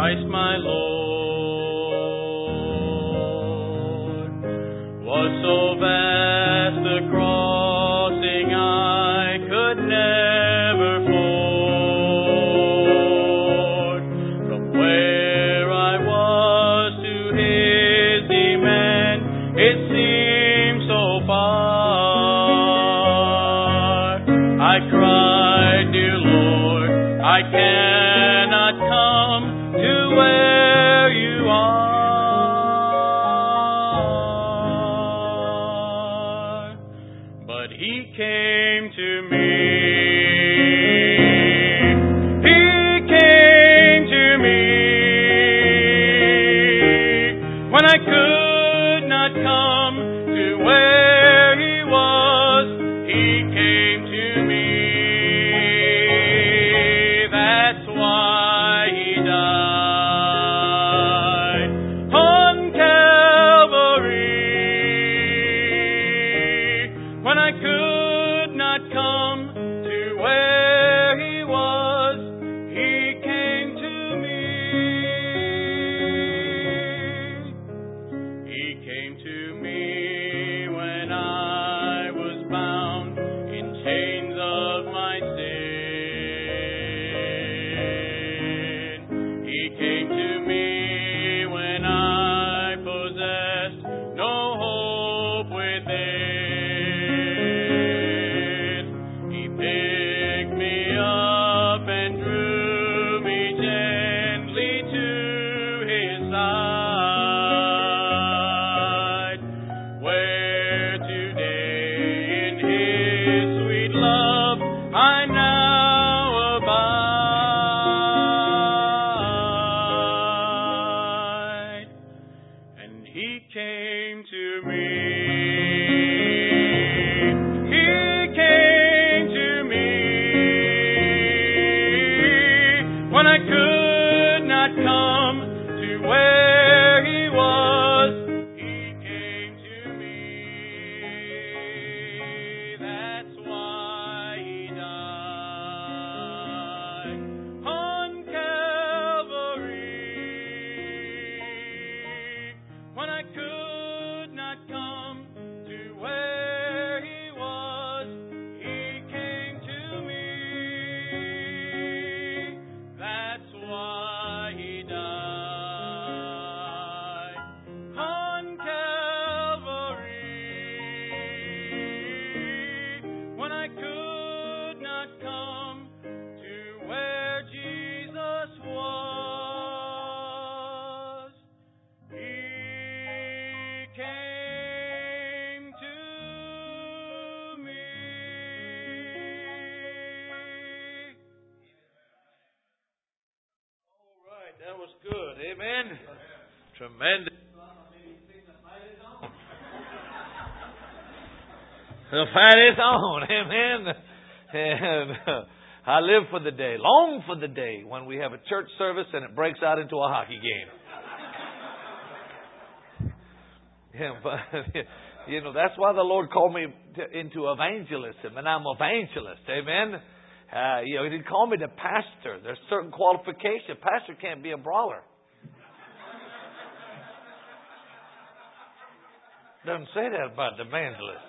Christ my Lord was so vast the crossing I could never ford. From where I was to His demand, it seemed so far. I cried, dear Lord, I cannot come to where you are. But He came to me. He came to me when I could not come to where He was. He came to me. That's why He died on Calvary. When I could not come to where He was, He came to me. He came to me when I was bound in chains of my sin. He came to me when I possessed no hope within. He picked me up and drew me gently to His side, where today in His sweet love I now abide. And He came to me. He came to me when I could not come to where He was. He came to me. That's why He died on Calvary. When I could not come to where He was, He came to me. That's why He died on Calvary. When I could not come to where Jesus was, He came to me. All right, that was good. Amen. Tremendous. The fight is on. Amen. And I live for the day, long for the day when we have a church service and it breaks out into a hockey game. Yeah, but that's why the Lord called me into evangelism, and I'm evangelist. Amen. He didn't call me to pastor. There's certain qualifications. Pastor can't be a brawler. Doesn't say that about the evangelist.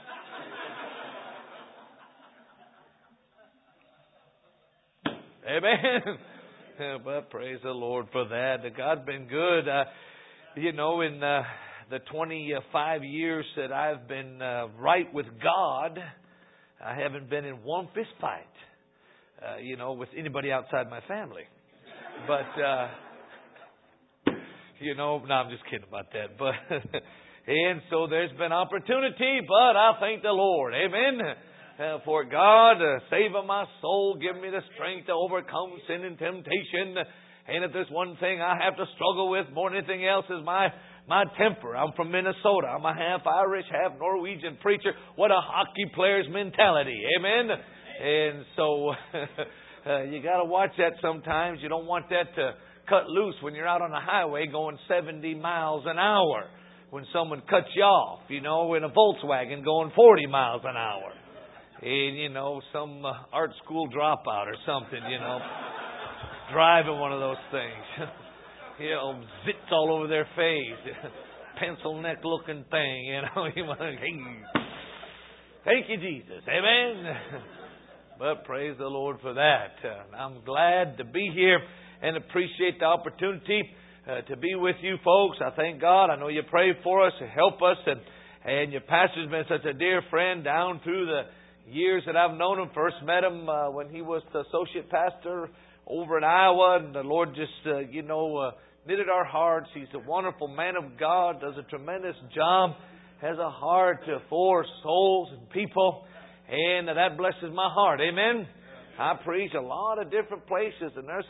Amen. But praise the Lord for that. God's been good. In the 25 years that I've been right with God, I haven't been in one fist fight, with anybody outside my family. But, no, I'm just kidding about that. But, and so there's been opportunity, but I thank the Lord. Amen. For God, saving my soul, give me the strength to overcome sin and temptation. And if there's one thing I have to struggle with more than anything else is my temper. I'm from Minnesota. I'm a half Irish, half Norwegian preacher. What a hockey player's mentality. Amen. And so you got to watch that sometimes. You don't want that to cut loose when you're out on the highway going 70 miles an hour. When someone cuts you off, in a Volkswagen going 40 miles an hour. And, some art school dropout or something, driving one of those things. Zits all over their face. Pencil neck looking thing, Thank you, Jesus. Amen. But praise the Lord for that. I'm glad to be here and appreciate the opportunity to be with you folks. I thank God. I know you pray for us to help us. And your pastor's been such a dear friend down through the years that I've known him. First met him when he was the associate pastor over in Iowa. And the Lord just, knitted our hearts. He's a wonderful man of God. Does a tremendous job. Has a heart for souls and people. And that blesses my heart. Amen. I preach a lot of different places, and there's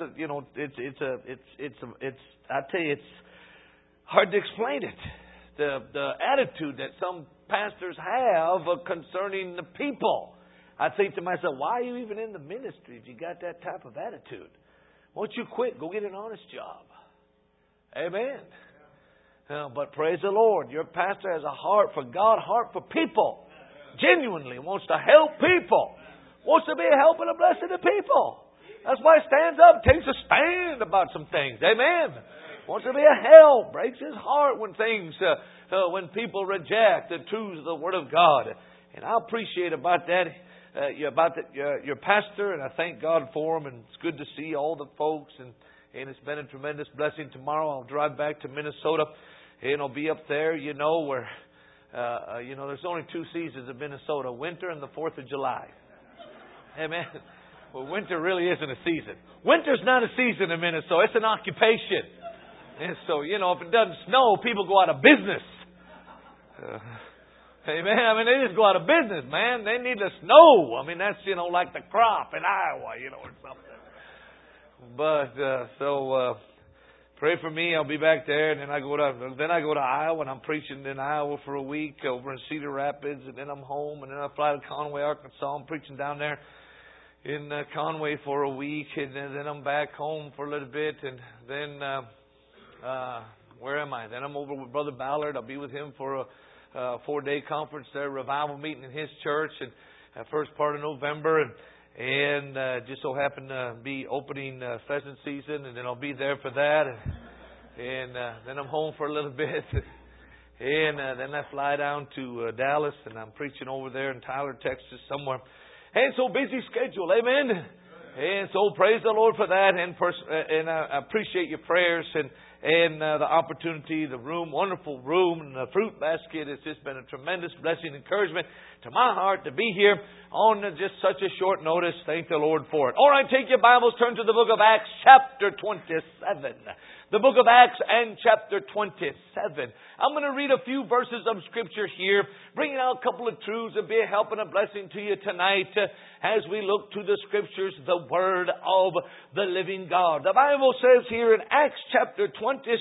I tell you, it's hard to explain it. The attitude that some pastors have concerning the people. I think to myself, why are you even in the ministry if you got that type of attitude? Why don't you quit? Go get an honest job. Amen. But praise the Lord, your pastor has a heart for God, heart for people. Genuinely wants to help people. Wants to be a help and a blessing to people. That's why he stands up, takes a stand about some things. Amen. Wants to be a help. Breaks his heart when when people reject the truths of the Word of God. And I appreciate about that, your pastor, and I thank God for him. And it's good to see all the folks, and it's been a tremendous blessing. Tomorrow I'll drive back to Minnesota, and I'll be up there, where there's only two seasons in Minnesota: winter and the 4th of July. Amen. Well, winter really isn't a season. Winter's not a season in Minnesota. It's an occupation. And so, if it doesn't snow, people go out of business. Amen. They just go out of business, man. They need the snow. That's, like the crop in Iowa, or something. But, pray for me. I'll be back there. And then I go to Iowa, and I'm preaching in Iowa for a week over in Cedar Rapids. And then I'm home. And then I fly to Conway, Arkansas. I'm preaching down there in Conway for a week, and then I'm back home for a little bit, and then where am I? Then I'm over with Brother Ballard. I'll be with him for a 4-day conference there, revival meeting in his church, and first part of November, and just so happen to be opening pheasant season, and then I'll be there for that, and then I'm home for a little bit, and then I fly down to Dallas, and I'm preaching over there in Tyler, Texas, somewhere. And so busy schedule, amen. And so praise the Lord for that, and I appreciate your prayers and the opportunity, the room, wonderful room, and the fruit basket. It's just been a tremendous blessing, encouragement to my heart to be here on just such a short notice. Thank the Lord for it. All right, take your Bibles, turn to the book of Acts, chapter 27. The book of Acts and chapter 27. I'm going to read a few verses of Scripture here, bringing out a couple of truths and be a help and a blessing to you tonight as we look to the Scriptures, the Word of the living God. The Bible says here in Acts chapter 27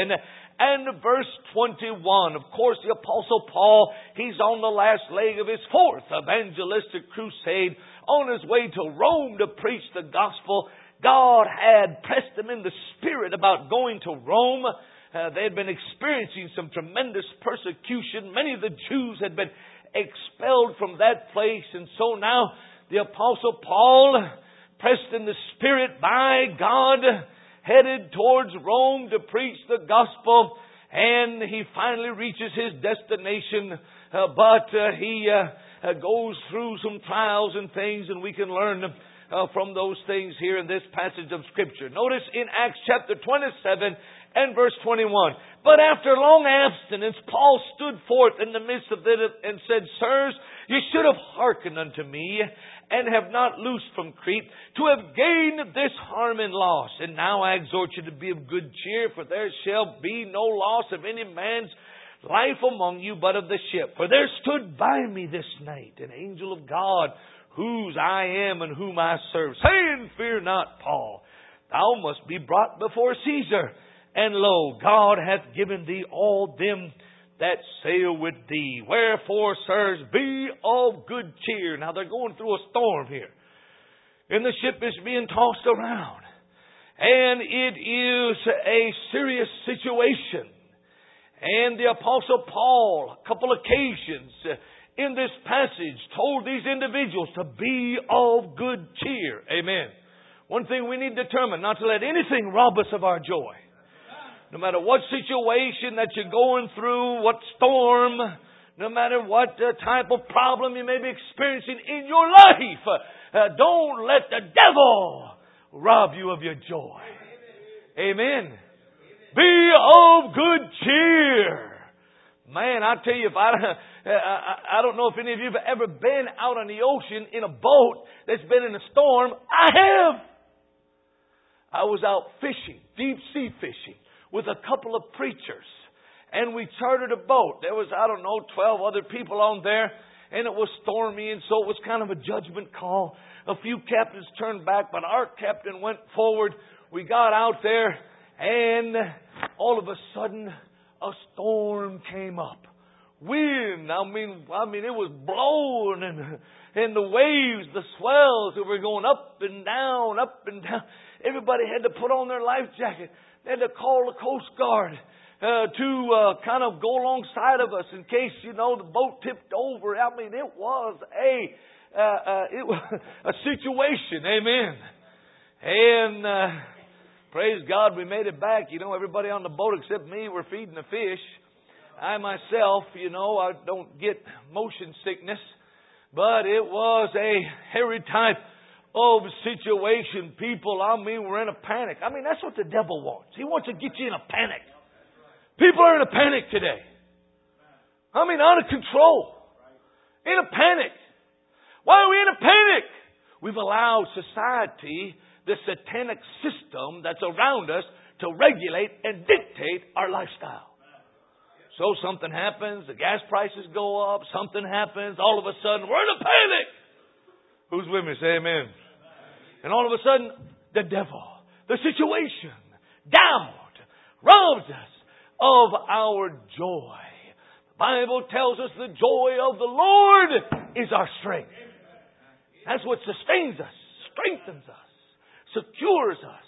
and verse 21. Of course, the Apostle Paul, he's on the last leg of his 4th evangelistic crusade on his way to Rome to preach the gospel. God had pressed him in the spirit about going to Rome. They had been experiencing some tremendous persecution. Many of the Jews had been expelled from that place. And so now the Apostle Paul, pressed in the spirit by God, headed towards Rome to preach the gospel. And he finally reaches his destination. But he goes through some trials and things, and we can learn from those things here in this passage of Scripture. Notice in Acts chapter 27 and verse 21. But after long abstinence, Paul stood forth in the midst of them and said, Sirs, you should have hearkened unto me, and have not loosed from Crete, to have gained this harm and loss. And now I exhort you to be of good cheer, for there shall be no loss of any man's life among you, but of the ship. For there stood by me this night an angel of God, whose I am and whom I serve, saying, Fear not, Paul, thou must be brought before Caesar. And lo, God hath given thee all them that sail with thee. Wherefore, sirs, be of good cheer. Now they're going through a storm here, and the ship is being tossed around, and it is a serious situation. And the Apostle Paul, a couple occasions in this passage, told these individuals to be of good cheer. Amen. One thing we need to determine, not to let anything rob us of our joy. No matter what situation that you're going through, what storm, no matter what type of problem you may be experiencing in your life, don't let the devil rob you of your joy. Amen. Be of good cheer. Man, I tell you, if I don't know if any of you have ever been out on the ocean in a boat that's been in a storm. I have. I was out fishing, deep sea fishing, with a couple of preachers. And we chartered a boat. There was, 12 other people on there. And it was stormy, and so it was kind of a judgment call. A few captains turned back, but our captain went forward. We got out there, and all of a sudden, a storm came up. Wind, I mean, it was blowing, and the waves, the swells, that were going up and down, up and down. Everybody had to put on their life jacket. They had to call the Coast Guard to kind of go alongside of us in case, the boat tipped over. I mean, it was a situation. Amen. And praise God, we made it back. Everybody on the boat except me were feeding the fish. I myself, I don't get motion sickness, but it was a hairy type of situation. People, were in a panic. That's what the devil wants. He wants to get you in a panic. People are in a panic today. Out of control. In a panic. Why are we in a panic? We've allowed society, the satanic system that's around us, to regulate and dictate our lifestyle. So something happens, the gas prices go up, something happens, all of a sudden we're in a panic. Who's with me? Say amen. And all of a sudden, the devil, the situation, doubt, robs us of our joy. The Bible tells us the joy of the Lord is our strength. That's what sustains us, strengthens us, secures us,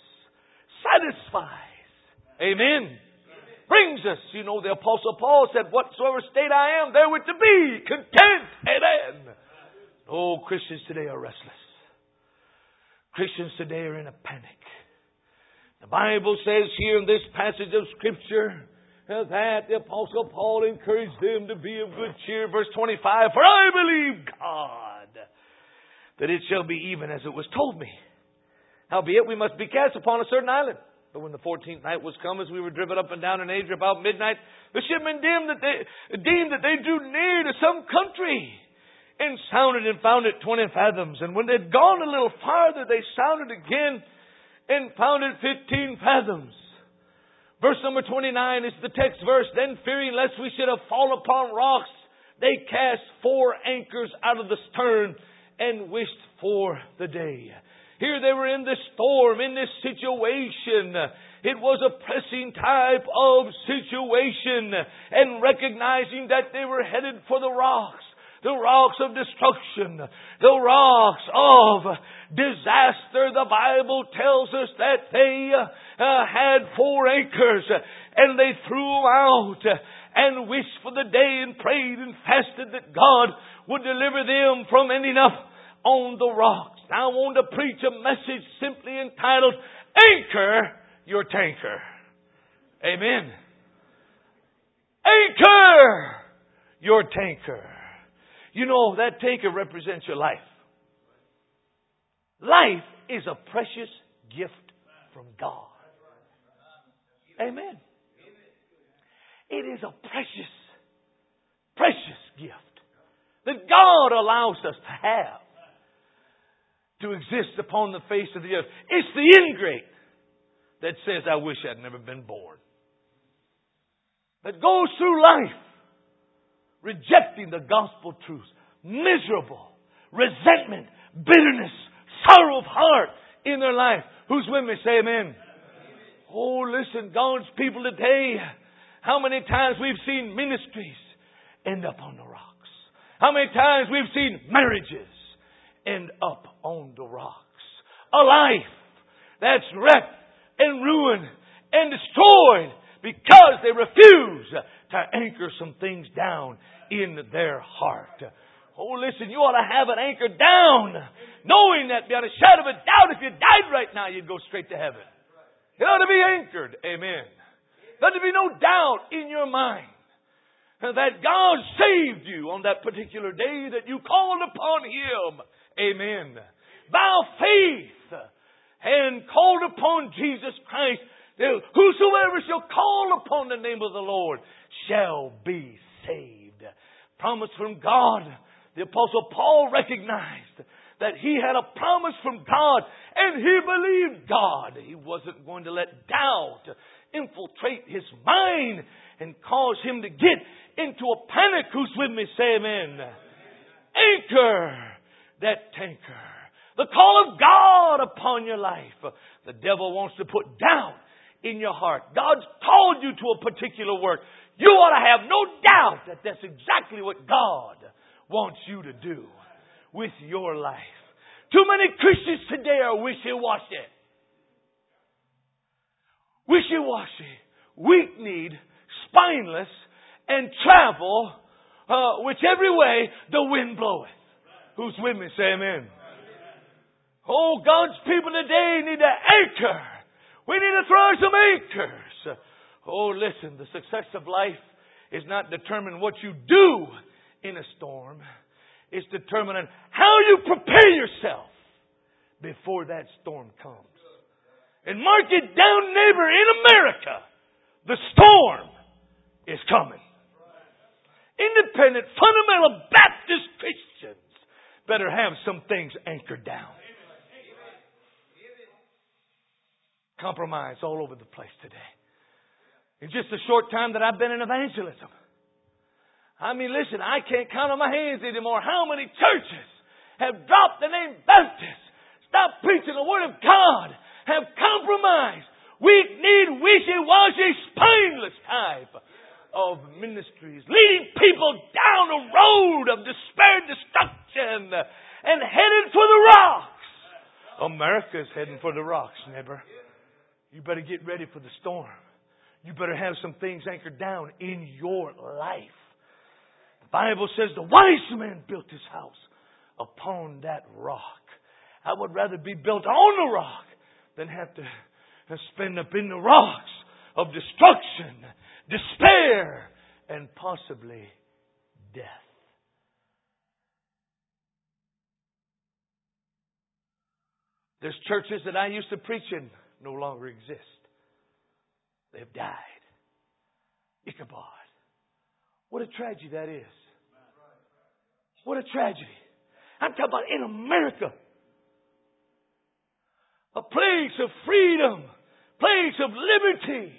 satisfies. Amen. Brings us, the Apostle Paul said, whatsoever state I am, therewith to be content. Amen. Oh, Christians today are restless. Christians today are in a panic. The Bible says here in this passage of Scripture that the Apostle Paul encouraged them to be of good cheer. Verse 25, for I believe God that it shall be even as it was told me. Howbeit we must be cast upon a certain island. But when the 14th night was come, as we were driven up and down in Adria about midnight, the shipmen deemed that they drew near to some country, and sounded and found it 20 fathoms. And when they'd gone a little farther, they sounded again and found it 15 fathoms. Verse number 29 is the text verse. Then fearing lest we should have fallen upon rocks, they cast 4 anchors out of the stern and wished for the day. Here they were in this storm, in this situation. It was a pressing type of situation. And recognizing that they were headed for the rocks of destruction, the rocks of disaster. The Bible tells us that they had 4 anchors and they threw them out and wished for the day and prayed and fasted that God would deliver them from ending up on the rocks. Now I want to preach a message simply entitled, Anchor Your Tanker. Amen. Anchor your tanker. That tanker represents your life. Life is a precious gift from God. Amen. It is a precious, precious gift that God allows us to have, to exist upon the face of the earth. It's the ingrate that says, I wish I'd never been born. That goes through life rejecting the gospel truths. Miserable, resentment, bitterness, sorrow of heart in their life. Who's with me? Say amen. Oh, listen, God's people today, how many times we've seen ministries end up on the rocks. How many times we've seen marriages end up on the rocks. A life that's wrecked and ruined and destroyed because they refuse to anchor some things down in their heart. Oh, listen, you ought to have it anchored down, knowing that beyond a shadow of a doubt, if you died right now, you'd go straight to heaven. It ought to be anchored. Amen. Let there be no doubt in your mind that God saved you on that particular day that you called upon Him. Amen. By faith and called upon Jesus Christ. Whosoever shall call upon the name of the Lord shall be saved. Promise from God. The Apostle Paul recognized that he had a promise from God and he believed God. He wasn't going to let doubt infiltrate his mind and cause him to get into a panic. Who's with me? Say amen. Anchor that tanker. The call of God upon your life. The devil wants to put doubt in your heart. God's called you to a particular work. You ought to have no doubt that that's exactly what God wants you to do with your life. Too many Christians today are wishy-washy. Wishy-washy, weak-kneed, spineless, and travel whichever way the wind bloweth. Who's with me? Say amen. Oh, God's people today need to anchor. We need to throw some anchors. Oh, listen, the success of life is not determined what you do in a storm. It's determined how you prepare yourself before that storm comes. And mark it down, neighbor, in America, the storm is coming. Independent, fundamental Baptist Christians better have some things anchored down. Compromise all over the place today. In just a short time that I've been in evangelism, I mean, listen, I can't count on my hands anymore how many churches have dropped the name Baptist, stopped preaching the Word of God, have compromised, weak-kneed, wishy-washy, spineless type of ministries, leading people down a road of despair, destruction, and headed for the rocks. America's heading for the rocks, neighbor. You better get ready for the storm. You better have some things anchored down in your life. The Bible says the wise man built his house upon that rock. I would rather be built on the rock than have to spend up in the rocks of destruction, despair, and possibly death. There's churches that I used to preach in no longer exist. They've died. Ichabod. What a tragedy that is. What a tragedy. I'm talking about in America. A place of freedom. Place of liberty.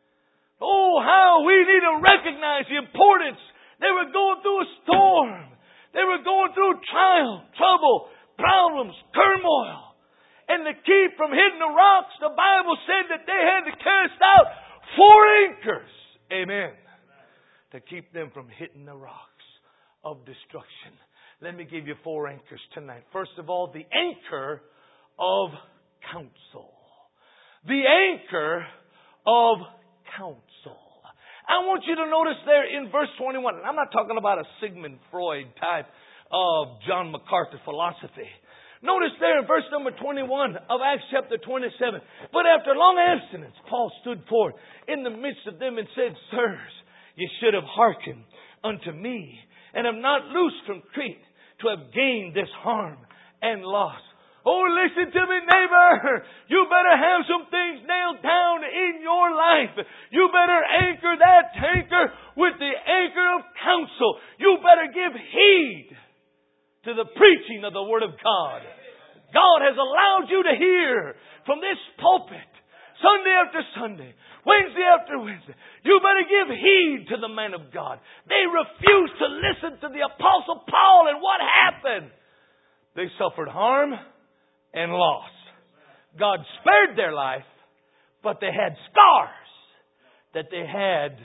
Oh, how we need to recognize the importance. They were going through a storm. They were going through trial, trouble, problems, turmoil. And to keep from hitting the rocks, the Bible said that they had to cast out 4 anchors. Amen. To keep them from hitting the rocks of destruction. Let me give you 4 anchors tonight. First of all, the anchor of counsel. The anchor of counsel. I want you to notice there in verse 21, and I'm not talking about a Sigmund Freud type of John MacArthur philosophy. Notice there in verse number 21 of Acts chapter 27. But after long abstinence, Paul stood forth in the midst of them and said, Sirs, ye should have hearkened unto me, and have not loosed from Crete, to have gained this harm and loss. Oh, listen to me, neighbor. You better have some things nailed down in your life. You better anchor that tanker with the anchor of counsel. You better give heed to the preaching of the Word of God. God has allowed you to hear from this pulpit Sunday after Sunday, Wednesday after Wednesday. You better give heed to the man of God. They refused to listen to the Apostle Paul, and what happened? They suffered harm and loss. God spared their life, but they had scars that they had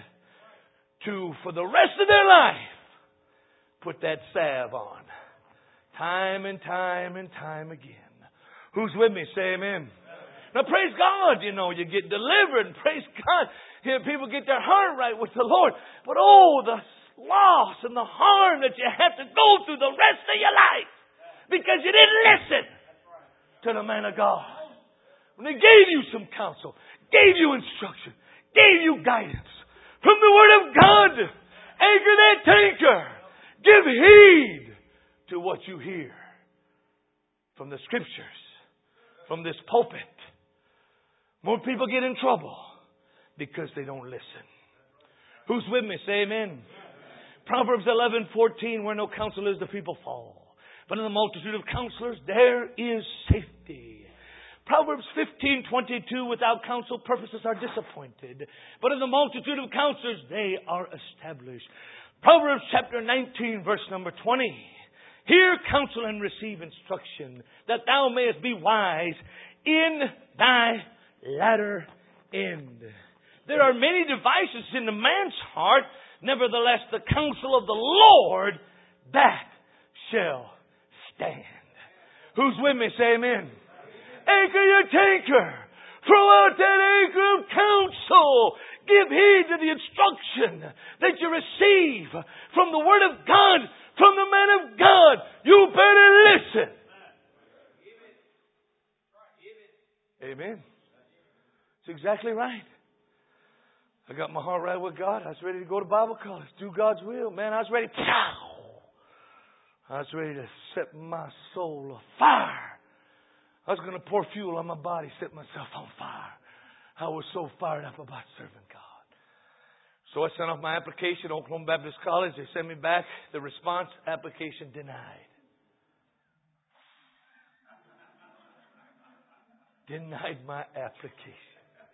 to, for the rest of their life, put that salve on. Time and time and time again. Who's with me? Say amen. Now praise God, you get delivered. Praise God. People get their heart right with the Lord. But the loss and the harm that you have to go through the rest of your life because you didn't listen to the man of God. When he gave you some counsel, gave you instruction, gave you guidance from the Word of God. Anchor that tanker. Give heed to what you hear from the Scriptures, from this pulpit. More people get in trouble because they don't listen. Who's with me? Say amen. Proverbs 11:14, where no counsel is, the people fall. But in the multitude of counselors, there is safety. Proverbs 15:22, without counsel, purposes are disappointed. But in the multitude of counselors, they are established. Proverbs chapter 19, verse number 20. Hear counsel and receive instruction, that thou mayest be wise in thy latter end. There are many devices in the man's heart. Nevertheless, the counsel of the Lord, that shall stand. Who's with me? Say amen. Anchor your tanker. Throw out that anchor of counsel. Give heed to the instruction that you receive from the Word of God, from the man of God. You better listen. Amen. It's exactly right. I got my heart right with God. I was ready to go to Bible college, do God's will. Man, I was ready. I was ready to set my soul afire. I was going to pour fuel on my body, set myself on fire. I was so fired up about serving God. So I sent off my application to Oklahoma Baptist College. They sent me back the response, application denied. Denied my application.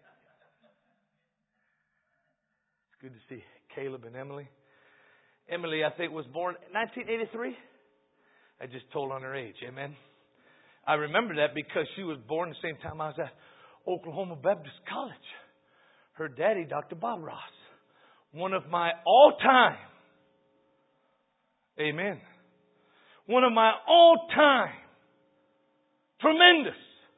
It's good to see Caleb and Emily. Emily, I think, was born in 1983. I just told on her age. Amen. I remember that because she was born the same time I was at Oklahoma Baptist College. Her daddy, Dr. Bob Ross. One of my all-time, amen, one of my all-time, tremendous,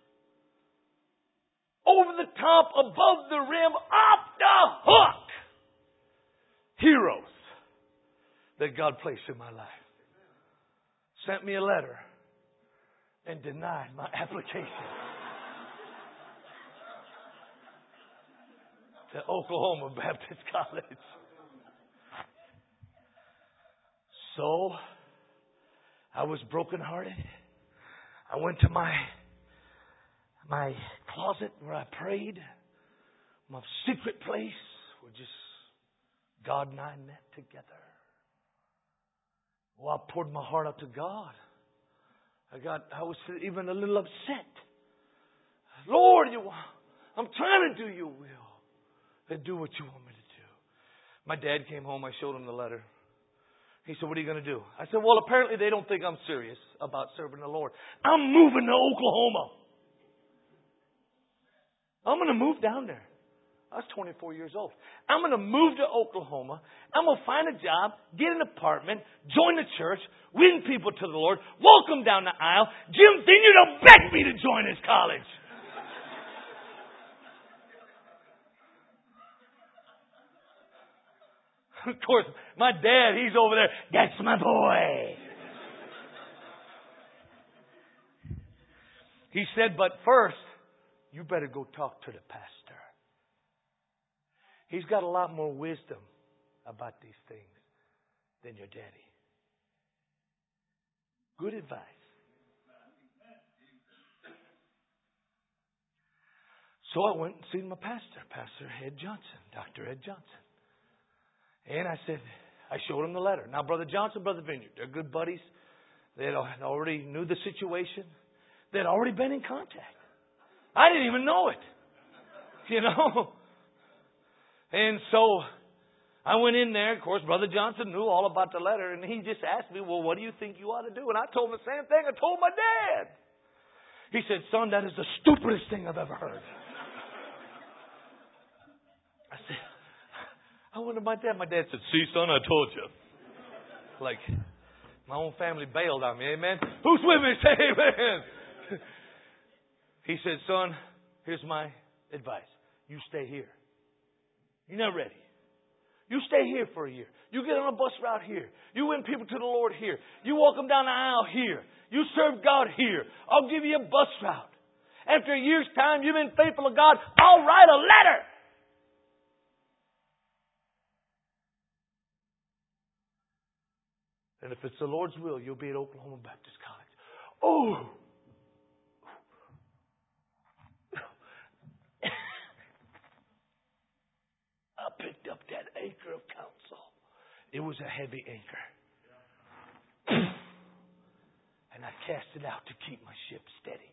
over the top, above the rim, off the hook, heroes that God placed in my life. Sent me a letter and denied my application to Oklahoma Baptist College. So, I was brokenhearted. I went to my closet where I prayed, my secret place where just God and I met together. Well, I poured my heart out to God. I was even a little upset. Lord, I'm trying to do your will. And do what you want me to do. My dad came home. I showed him the letter. He said, what are you going to do? I said, well, apparently they don't think I'm serious about serving the Lord. I'm moving to Oklahoma. I'm going to move down there. I was 24 years old. I'm going to move to Oklahoma. I'm going to find a job, get an apartment, join the church, win people to the Lord, walk them down the aisle. Jim Senior don't beg me to join his college. Of course, my dad, he's over there. That's my boy. He said, but first, you better go talk to the pastor. He's got a lot more wisdom about these things than your daddy. Good advice. So I went and seen my pastor, Pastor Ed Johnson, Dr. Ed Johnson. And I showed him the letter. Now, Brother Johnson, Brother Vineyard, they're good buddies. They had already knew the situation. They had already been in contact. I didn't even know it. You know? And so I went in there. Of course, Brother Johnson knew all about the letter. And he just asked me, well, what do you think you ought to do? And I told him the same thing I told my dad. He said, son, that is the stupidest thing I've ever heard. I said, I went to my dad. My dad said, see, son, I told you. Like, my own family bailed on me. Amen. Who's with me? Say amen. He said, son, here's my advice. You stay here. You're not ready. You stay here for a year. You get on a bus route here. You win people to the Lord here. You walk them down the aisle here. You serve God here. I'll give you a bus route. After a year's time, you've been faithful to God. I'll write a letter. And if it's the Lord's will, you'll be at Oklahoma Baptist College. Oh! I picked up that anchor of counsel. It was a heavy anchor. And I cast it out to keep my ship steady.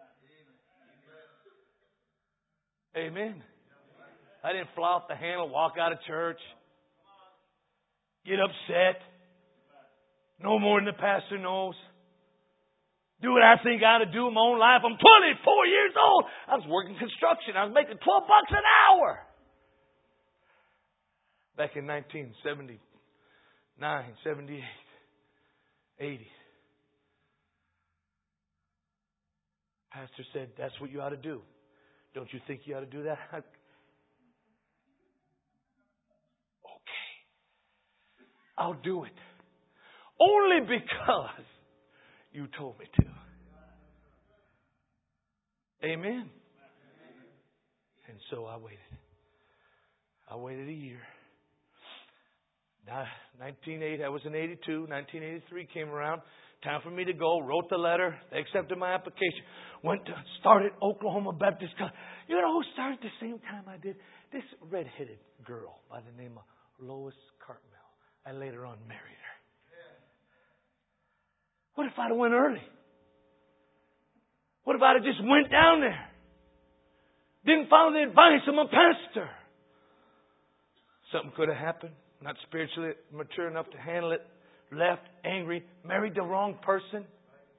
Amen. I didn't fly off the handle, walk out of church, get upset. No more than the pastor knows. Do what I think I ought to do in my own life. I'm 24 years old. I was working construction. I was making $12 an hour. Back in 1979, 78, 80. Pastor said, that's what you ought to do. Don't you think you ought to do that? Okay. I'll do it. Only because you told me to. Amen. And so I waited. I waited a year. 1980, I was in 82. 1983 came around. Time for me to go. Wrote the letter. They accepted my application. Started Oklahoma Baptist College. You know who started the same time I did? This red-headed girl by the name of Lois Cartmel. I later on married her. What if I'd have went early? What if I'd have just went down there? Didn't follow the advice of my pastor? Something could have happened. Not spiritually mature enough to handle it. Left, angry, married the wrong person.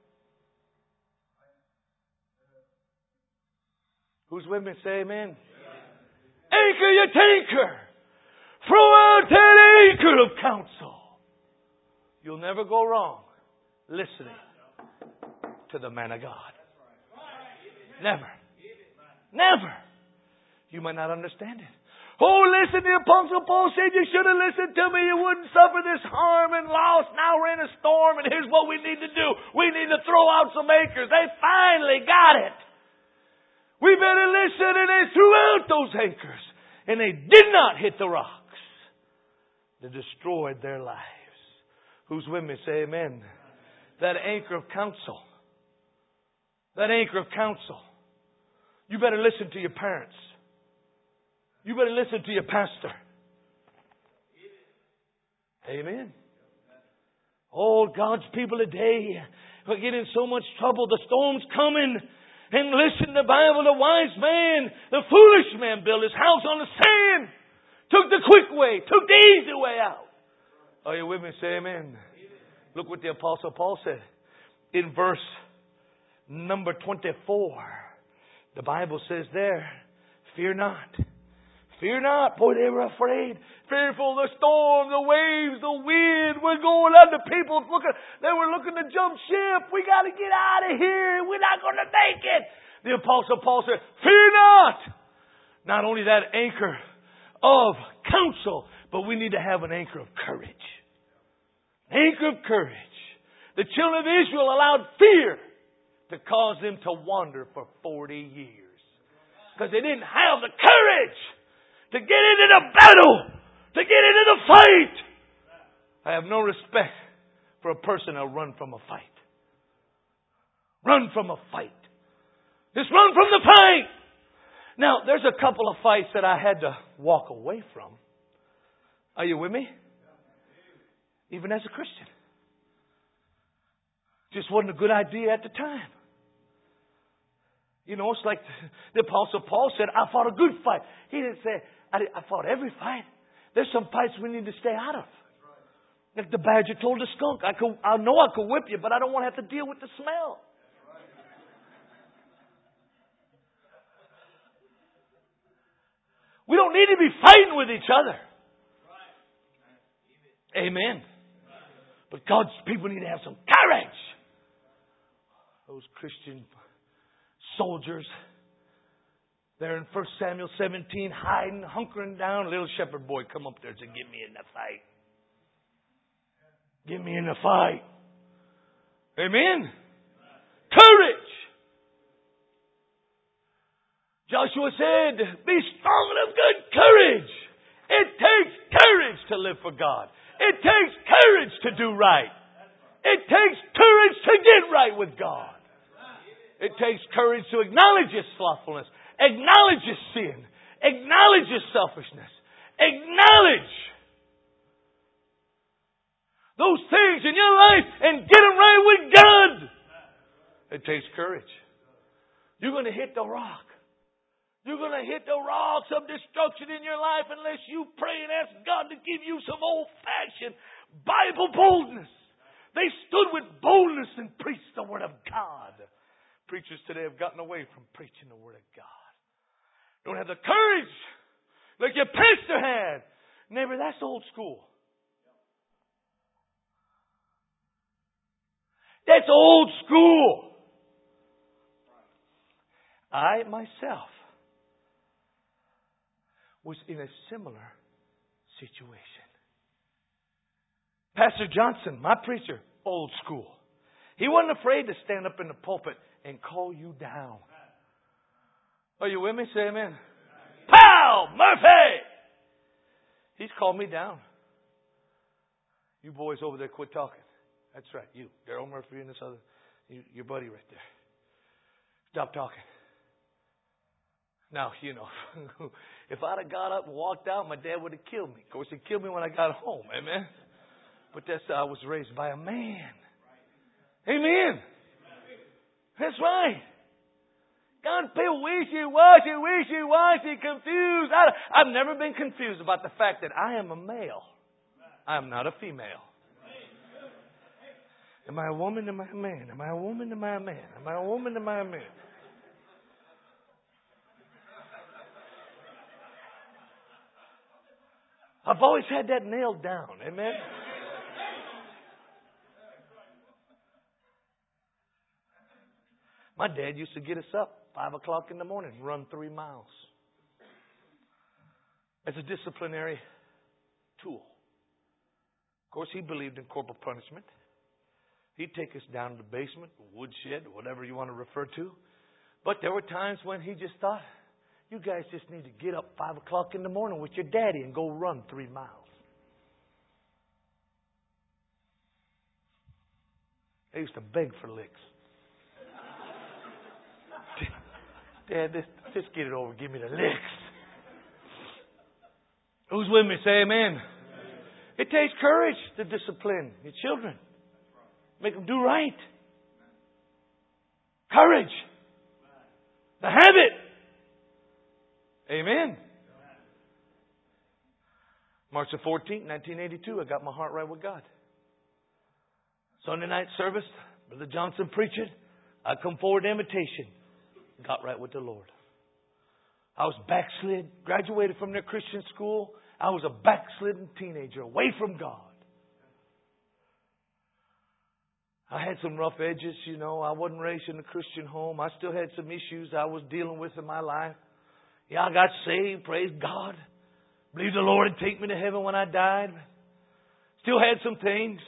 Who's with me? Say amen. Anchor your tanker. Throw out that anchor of counsel. You'll never go wrong listening to the man of God. Never. Never. You might not understand it. Oh, listen, the Apostle Paul said you should have listened to me. You wouldn't suffer this harm and loss. Now we're in a storm, and here's what we need to do. We need to throw out some anchors. They finally got it. We better listen, and they threw out those anchors. And they did not hit the rocks. They destroyed their lives. Who's with me? Say amen. That anchor of counsel. That anchor of counsel. You better listen to your parents. You better listen to your pastor. Amen. Oh, God's people today are getting in so much trouble. The storm's coming. And listen to the Bible. The wise man, the foolish man built his house on the sand. Took the quick way. Took the easy way out. Are you with me? Say amen. Look what the Apostle Paul said. In verse number 24. The Bible says there, fear not. Fear not. Boy, they were afraid. Fearful of the storm, the waves, the wind. We're going under. People they were looking to jump ship. We got to get out of here. We're not going to make it. The Apostle Paul said, fear not. Not only that anchor of counsel, but we need to have an anchor of courage. Anchor of courage. The children of Israel allowed fear to cause them to wander for 40 years. Because they didn't have the courage to get into the battle, to get into the fight. I have no respect for a person who'll run from a fight. Run from a fight. Just run from the fight. Now, there's a couple of fights that I had to walk away from. Are you with me? Even as a Christian. Just wasn't a good idea at the time. You know, it's like the Apostle Paul said, I fought a good fight. He didn't say, I fought every fight. There's some fights we need to stay out of. Like the badger told the skunk, I know I could whip you, but I don't want to have to deal with the smell. We don't need to be fighting with each other. Amen. But God's people need to have some courage. Those Christian soldiers, they're in 1 Samuel 17, hiding, hunkering down. A little shepherd boy come up there and said, get me in the fight. Get me in the fight. Amen. Courage. Joshua said, be strong and of good courage. It takes courage to live for God. It takes courage to do right. It takes courage to get right with God. It takes courage to acknowledge your slothfulness, acknowledge your sin, acknowledge your selfishness, acknowledge those things in your life and get them right with God. It takes courage. You're going to hit the rock. You're going to hit the rocks of destruction in your life unless you pray and ask God to give you some old-fashioned Bible boldness. They stood with boldness and preached the Word of God. Preachers today have gotten away from preaching the Word of God. Don't have the courage like your pastor had. Neighbor, that's old school. That's old school. I myself was in a similar situation. Pastor Johnson, my preacher, old school. He wasn't afraid to stand up in the pulpit and call you down. Are you with me? Say amen. Pow! Murphy! He's called me down. You boys over there, quit talking. That's right. You, Daryl Murphy and this other, your buddy right there. Stop talking. Now, you know, if I'd have got up and walked out, my dad would have killed me. Of course, he killed me when I got home. Amen. But that's how I was raised, by a man. Amen. That's right. Don't feel wishy-washy, confused. I've never been confused about the fact that I am a male. I am not a female. Am I a woman? Am I a man? Am I a woman? Am I a man? Am I a woman? Am I a man? I've always had that nailed down. Amen? My dad used to get us up 5 o'clock in the morning and run 3 miles. As a disciplinary tool. Of course, he believed in corporal punishment. He'd take us down to the basement, woodshed, whatever you want to refer to. But there were times when he just thought, you guys just need to get up 5 o'clock in the morning with your daddy and go run 3 miles. They used to beg for licks. Dad, just get it over. Give me the licks. Who's with me? Say amen. It takes courage to discipline your children. Make them do right. Courage. The habit. Amen. March the 14th, 1982, I got my heart right with God. Sunday night service, Brother Johnson preaching. I come forward to invitation. Got right with the Lord. I was backslid, graduated from their Christian school. I was a backslidden teenager, away from God. I had some rough edges, you know. I wasn't raised in a Christian home. I still had some issues I was dealing with in my life. Yeah, I got saved, praise God. Believed the Lord would take me to heaven when I died. Still had some things.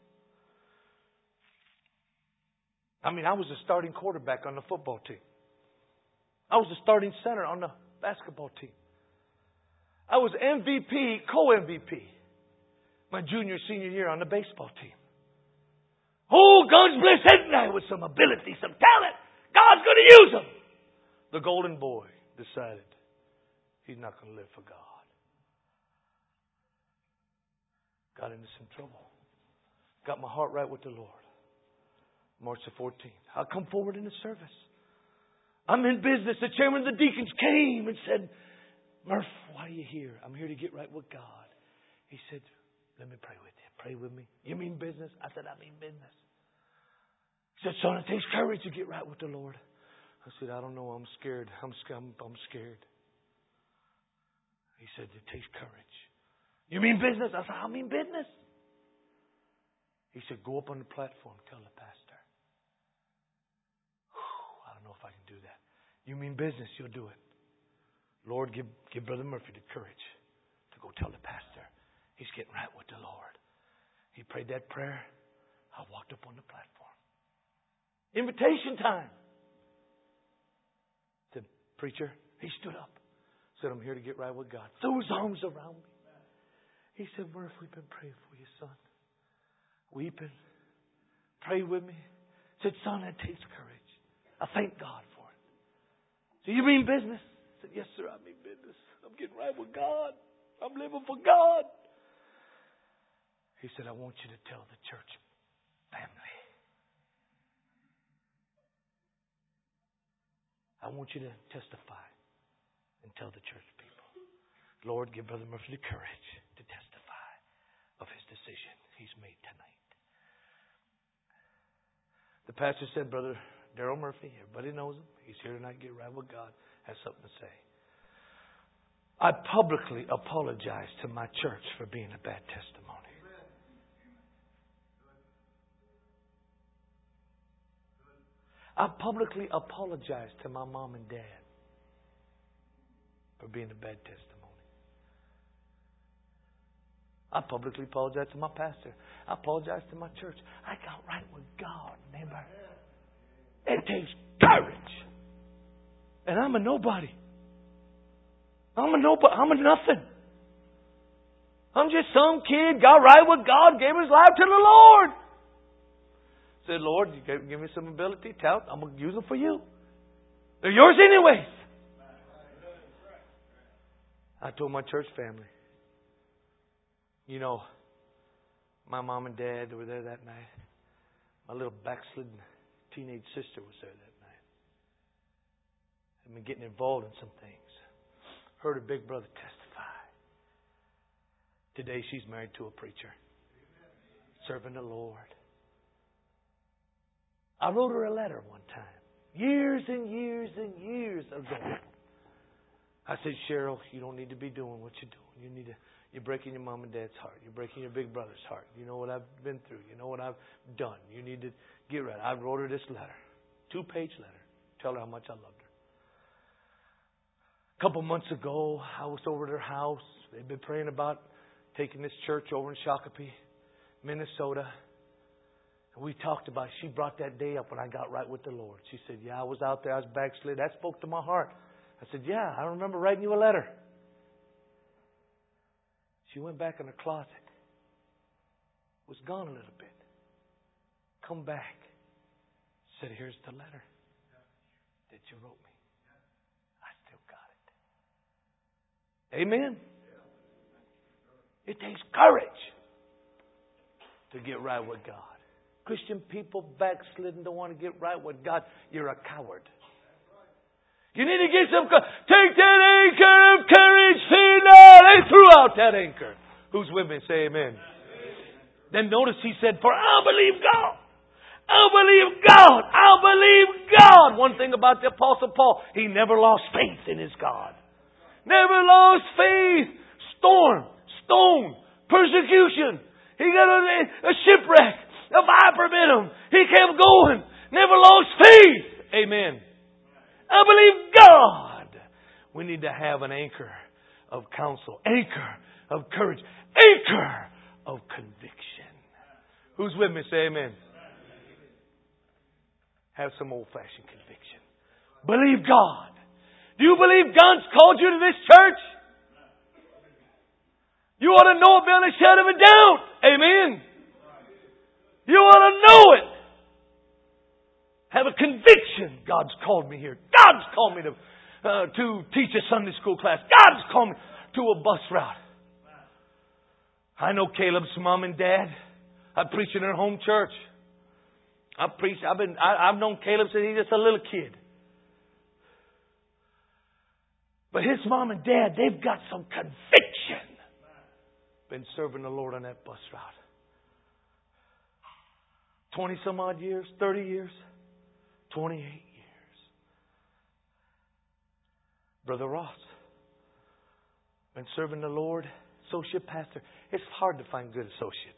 I mean, I was a starting quarterback on the football team. I was a starting center on the basketball team. I was MVP, co-MVP, my junior, senior year on the baseball team. Oh, God's blessed that guy with some ability, some talent. God's going to use him. The golden boy decided he's not going to live for God. Got into some trouble. Got my heart right with the Lord. March the 14th. I come forward in the service. I'm in business. The chairman of the deacons came and said, Murph, why are you here? I'm here to get right with God. He said, let me pray with you. Pray with me. You mean business? I said, I mean business. He said, son, it takes courage to get right with the Lord. I said, I don't know. I'm scared. I'm scared. He said, it takes courage. You mean business? I said, I mean business. He said, go up on the platform, tell the pastor. I don't know if I can do that. You mean business? You'll do it. Lord, give Brother Murphy the courage to go tell the pastor he's getting right with the Lord. He prayed that prayer. I walked up on the platform. Invitation time. The preacher, he stood up. Said, I'm here to get right with God. Threw his arms around me. He said, Murph, we've been praying for you, son. Weeping. Pray with me. Said, son, it takes courage. I thank God for it. So you mean business? I said, yes, sir, I mean business. I'm getting right with God. I'm living for God. He said, I want you to tell the church family. I want you to testify and tell the church people. Lord, give Brother Murphy the courage to testify of his decision he's made tonight. The pastor said, Brother Daryl Murphy, everybody knows him. He's here tonight, get right with God, has something to say. I publicly apologize to my church for being a bad testimony. I publicly apologize to my mom and dad for being a bad testimony. I publicly apologize to my pastor. I apologize to my church. I got right with God, neighbor. It takes courage. And I'm a nobody. I'm a nobody. I'm a nothing. I'm just some kid, got right with God, gave his life to the Lord. Said, Lord, you give me some ability, talent. I'm going to use them for you. They're yours anyways. I told my church family, you know, my mom and dad were there that night. My little backslidden teenage sister was there that night. I've been getting involved in some things. Heard her big brother testify. Today she's married to a preacher. Serving the Lord. I wrote her a letter one time. Years and years and years ago. I said, Cheryl, you don't need to be doing what you're doing. You're breaking your mom and dad's heart. You're breaking your big brother's heart. You know what I've been through. You know what I've done. You need to get right. I wrote her this letter. 2-page letter. Tell her how much I loved her. A couple months ago, I was over at her house. They've been praying about taking this church over in Shakopee, Minnesota. And we talked about it. She brought that day up when I got right with the Lord. She said, yeah, I was out there. I was backslid. That spoke to my heart. I said, yeah, I remember writing you a letter. She went back in her closet. Was gone a little bit. Come back. Said, here's the letter that you wrote me. I still got it. Amen. It takes courage to get right with God. Christian people backslidden, don't want to get right with God. You're a coward. You need to get some. Take that anchor of courage. Fear not. They threw out that anchor. Who's with me? Say amen. Then notice he said, for I believe God. I believe God. I believe God. One thing about the Apostle Paul, he never lost faith in his God. Never lost faith. Storm, stone, persecution. He got a shipwreck. A viper bit him. He kept going. Never lost faith. Amen. I believe God. We need to have an anchor of counsel. Anchor of courage. Anchor of conviction. Who's with me? Say amen. Have some old-fashioned conviction. Believe God. Do you believe God's called you to this church? You ought to know it beyond a shadow of a doubt. Amen. You ought to know it. Have a conviction. God's called me here. God's called me to teach a Sunday school class. God's called me to a bus route. I know Caleb's mom and dad. I preach in their home church. I've known Caleb since he was just a little kid. But his mom and dad, they've got some conviction. Been serving the Lord on that bus route. 20 some odd years, 30 years, 28 years. Brother Ross, been serving the Lord, associate pastor. It's hard to find good associates.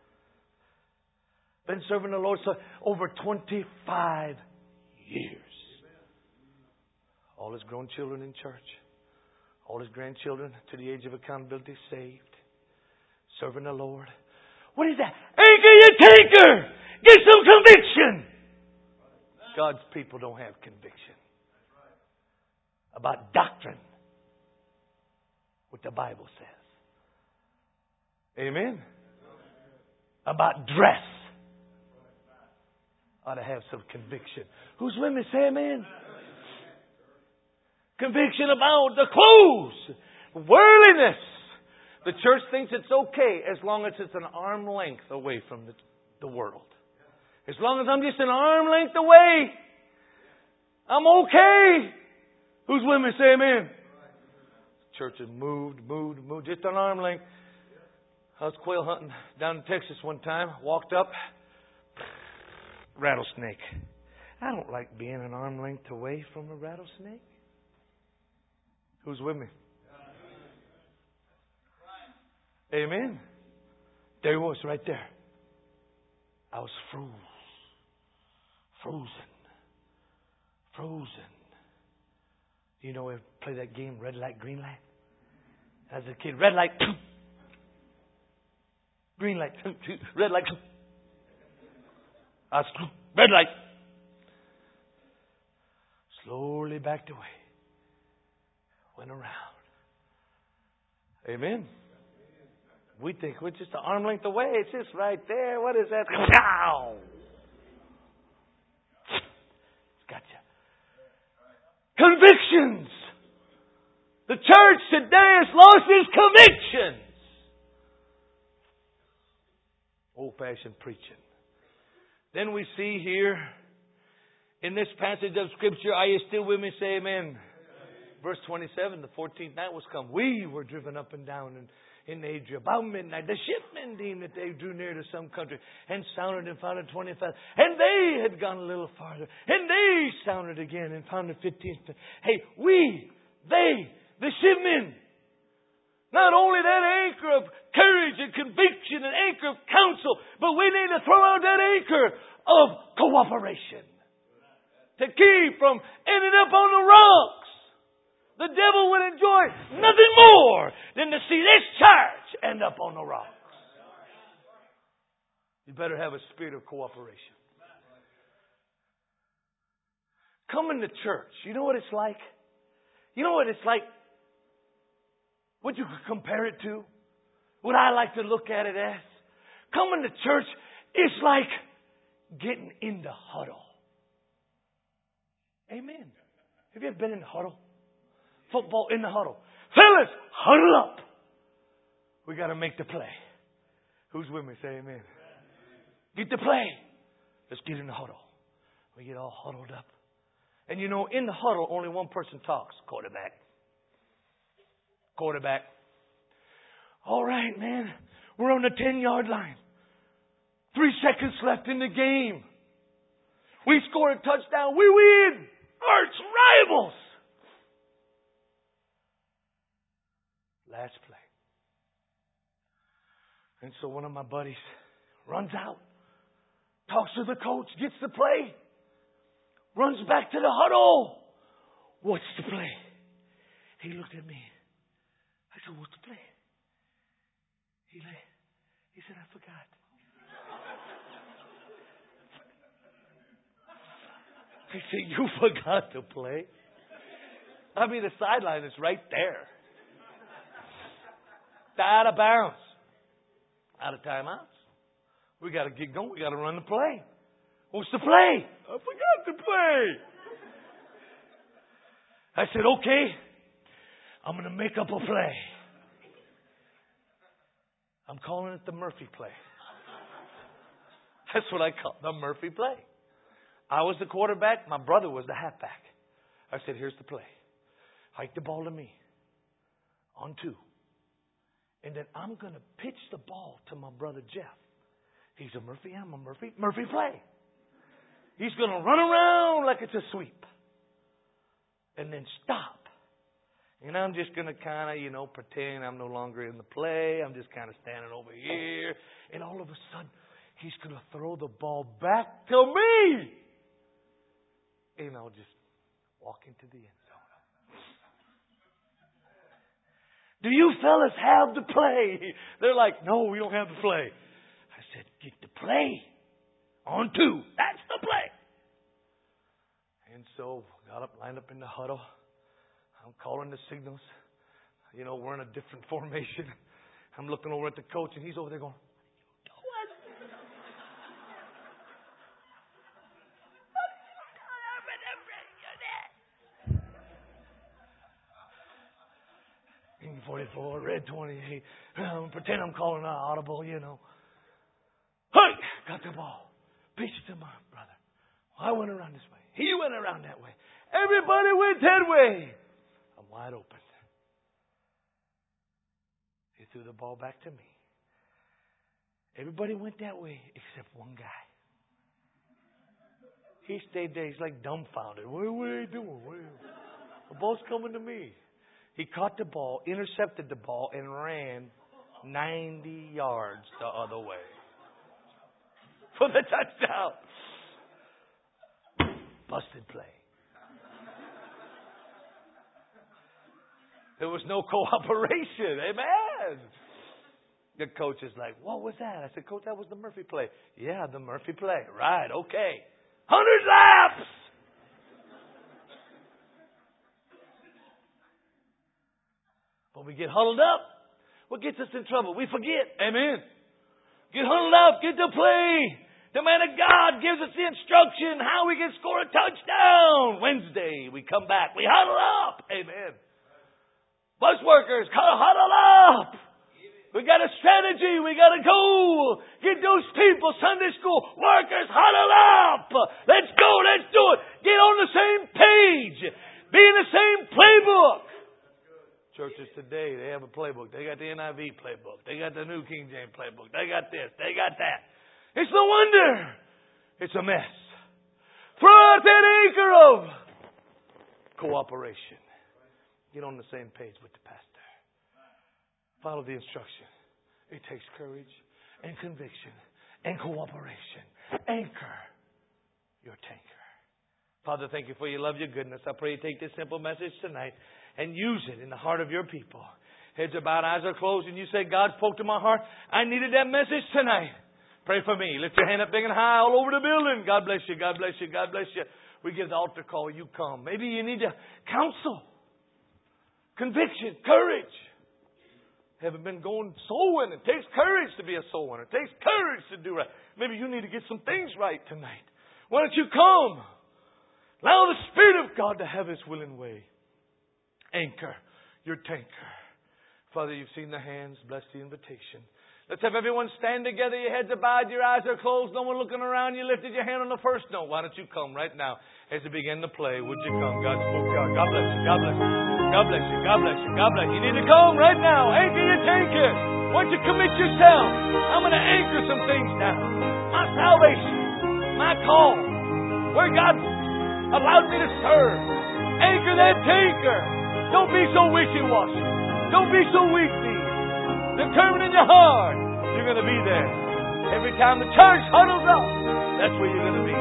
Been serving the Lord over 25 years. All his grown children in church. All his grandchildren to the age of accountability saved. Serving the Lord. What is that? Anchor your tanker! Get some conviction! God's people don't have conviction about doctrine. What the Bible says. Amen. About dress. Ought to have some conviction. Who's with me? Say amen. Conviction about the clothes. Worldliness. The church thinks it's okay as long as it's an arm length away from the world. As long as I'm just an arm length away, I'm okay. Who's with me? Say amen. Church has moved, just an arm length. I was quail hunting down in Texas one time. Walked up. Rattlesnake. I don't like being an arm length away from a rattlesnake. Who's with me? Amen. There he was right there. I was frozen. You know, we play that game, red light, green light. As a kid, red light, green light, red light. Red light. Slowly backed away. Went around. Amen. We think we're just an arm length away. It's just right there. What is that? Ow! Gotcha. Convictions. The church today has lost its convictions. Old-fashioned preaching. Then we see here in this passage of Scripture, are you still with me? Say amen. Verse 27, the 14th night was come. We were driven up and down in Adria about midnight. The shipmen deemed that they drew near to some country and sounded and found it 25. And they had gone a little farther. And they sounded again and found it 15. Hey, the shipmen. Not only that anchor of courage and conviction and anchor of counsel, but we need to throw out that anchor of cooperation. To keep from ending up on the rocks. The devil would enjoy nothing more than to see this church end up on the rocks. You better have a spirit of cooperation. Coming to church, you know what it's like? You know what it's like? What you could compare it to? What I like to look at it as? Coming to church is like getting in the huddle. Amen. Have you ever been in the huddle? Football in the huddle. Fellas, huddle up. We got to make the play. Who's with me? Say amen. Get the play. Let's get in the huddle. We get all huddled up. And you know, in the huddle, only one person talks. Quarterback. All right, man. We're on the 10-yard line. 3 seconds left in the game. We score a touchdown. We win. Arch rivals. Last play. And so one of my buddies runs out, talks to the coach, gets the play, runs back to the huddle. What's the play? He looked at me. I said, what's the play? He said, I forgot. He said, you forgot to play? I mean, the sideline is right there. Out of bounds. Out of timeouts. We got to get going. We got to run the play. What's the play? I forgot to play. I said, okay, I'm going to make up a play. I'm calling it the Murphy play. That's what I call the Murphy play. I was the quarterback. My brother was the halfback. I said, here's the play. Hike the ball to me. On 2. And then I'm going to pitch the ball to my brother Jeff. He's a Murphy, I'm a Murphy. Murphy play. He's going to run around like it's a sweep. And then stop. And I'm just going to kind of, pretend I'm no longer in the play. I'm just kind of standing over here. And all of a sudden, he's going to throw the ball back to me. And I'll just walk into the end zone. Do you fellas have the play? They're like, no, we don't have the play. I said, get the play. On 2. That's the play. And so, got up, lined up in the huddle. I'm calling the signals. We're in a different formation. I'm looking over at the coach, and he's over there going, Green 44, red 28. Pretend I'm calling an audible, you know. Hey, got the ball. Pitch it to my brother. I went around this way. He went around that way. Everybody went that way. I'm wide open. He threw the ball back to me. Everybody went that way except one guy. He stayed there. He's like dumbfounded. What are you doing? The ball's coming to me. He caught the ball, intercepted the ball, and ran 90 yards the other way for the touchdown. Busted play. There was no cooperation. Amen. The coach is like, what was that? I said, Coach, that was the Murphy play. Yeah, the Murphy play. Right, okay. 100 laps! But we get huddled up. What gets us in trouble? We forget. Amen. Get huddled up. Get to play. The man of God gives us the instruction how we can score a touchdown. Wednesday, we come back. We huddle up. Amen. Bus workers, huddle up. We got a strategy. We got to go. Get those people, Sunday school workers, huddle up. Let's go. Let's do it. Get on the same page. Be in the same playbook. Churches today, they have a playbook. They got the NIV playbook. They got the New King James playbook. They got this. They got that. It's no wonder. It's a mess. Throw out that anchor of cooperation. Get on the same page with the pastor. Follow the instruction. It takes courage and conviction and cooperation. Anchor your tanker. Father, thank you for your love, your goodness. I pray you take this simple message tonight and use it in the heart of your people. Heads are bowed, eyes are closed, and you say, God spoke to my heart. I needed that message tonight. Pray for me. Lift your hand up big and high all over the building. God bless you. God bless you. God bless you. We give the altar call. You come. Maybe you need to counsel, conviction, courage. Haven't been going soul winning. It takes courage to be a soul winner. It takes courage to do right. Maybe you need to get some things right tonight. Why don't you come? Allow the Spirit of God to have His willing way. Anchor your tanker. Father, you've seen the hands. Bless the invitation. Let's have everyone stand together. Your heads are bowed. Your eyes are closed. No one looking around. You lifted your hand on the first note. Why don't you come right now as we begin to play? Would you come? God spoke. God bless you. God bless you. God bless you. God bless you. God bless you. You need to come right now. Anchor your tanker. Why don't you commit yourself? I'm going to anchor some things now. My salvation. My call. Where God allowed me to serve. Anchor that tanker. Don't be so wishy-washy. Don't be so weak-kneed. Determined in your heart, you're going to be there. Every time the church huddles up, that's where you're going to be.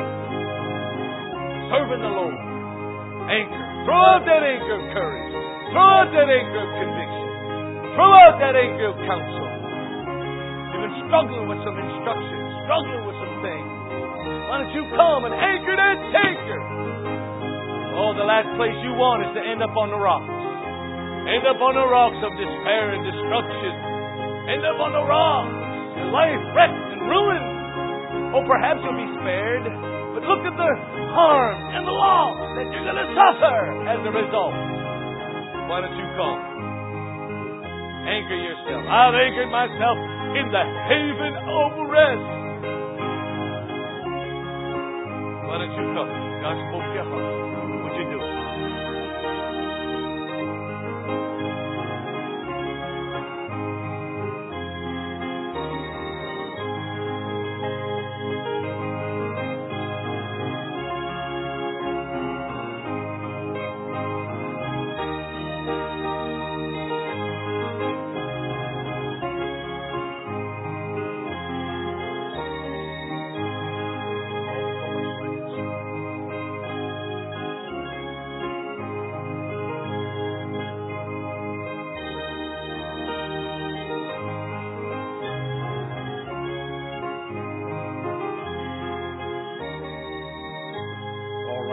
Serving the Lord. Anchor. Throw out that anchor of courage. Throw out that anchor of conviction. Throw out that anchor of counsel. You've been struggling with some instruction, struggling with some things. Why don't you come and anchor that tanker? Oh, the last place you want is to end up on the rocks. End up on the rocks of despair and destruction. End up on the rocks. Your life wrecked and ruined. Or perhaps you'll be spared. But look at the harm and the loss that you're going to suffer as a result. Why don't you come? Anchor yourself. I've anchored myself in the haven of rest. Why don't you come? God spoke to your heart. Would you do it?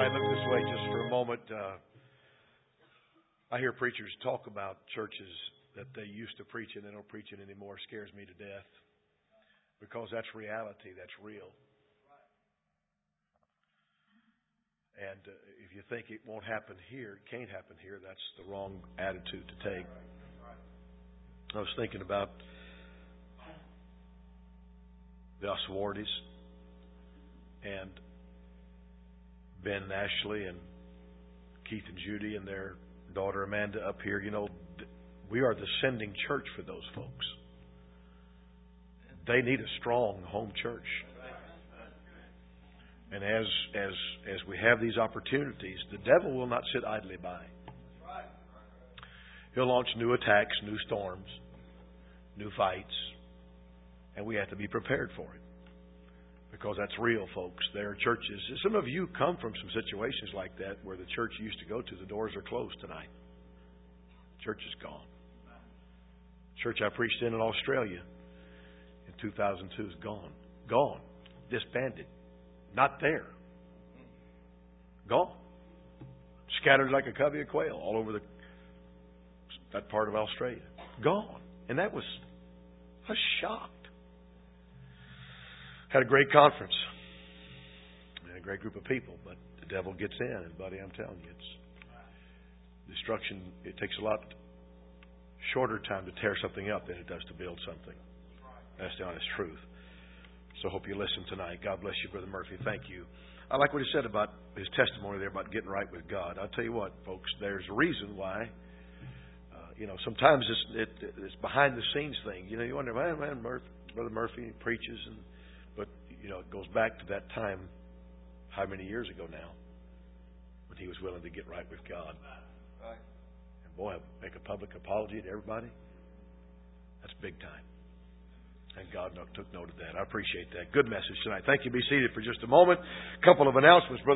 I hear preachers talk about churches that they used to preach and they don't preach it anymore scares me to death. Because that's reality. That's real. And if you think it won't happen here, it can't happen here, that's the wrong attitude to take. I was thinking about the Oswaldis and Ben and Ashley and Keith and Judy and their daughter Amanda up here. You know, we are the sending church for those folks. They need a strong home church. And as we have these opportunities, the devil will not sit idly by. He'll launch new attacks, new storms, new fights, and we have to be prepared for it. Because that's real, folks. There are churches. Some of you come from some situations like that where the church you used to go to, the doors are closed tonight. Church is gone. Church I preached in Australia in 2002 is gone. Gone. Disbanded. Not there. Gone. Scattered like a covey of quail all over that part of Australia. Gone. And I was shocked. Had a great conference. And a great group of people. But the devil gets in. And buddy, I'm telling you, it's destruction. It takes a lot shorter time to tear something up than it does to build something. That's the honest truth. So I hope you listen tonight. God bless you, Brother Murphy. Thank you. I like what he said about his testimony there about getting right with God. I'll tell you what, folks, there's a reason why. Sometimes it's behind the scenes thing. You wonder, man, Brother Murphy preaches, but it goes back to that time, how many years ago now, when he was willing to get right with God. Right. And boy, make a public apology to everybody. That's big time. And God took note of that. I appreciate that. Good message tonight. Thank you. Be seated for just a moment. A couple of announcements, Brother.